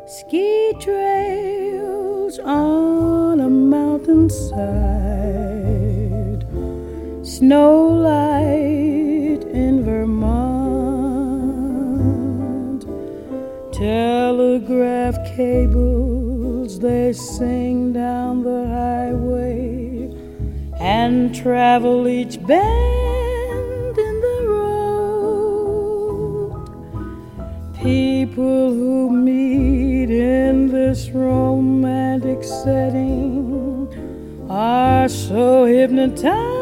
ski trails on a mountainside, snow light in Vermont, telegraph cables they sing down the highway and travel each bend in the road. People who meet in this romantic setting are so hypnotized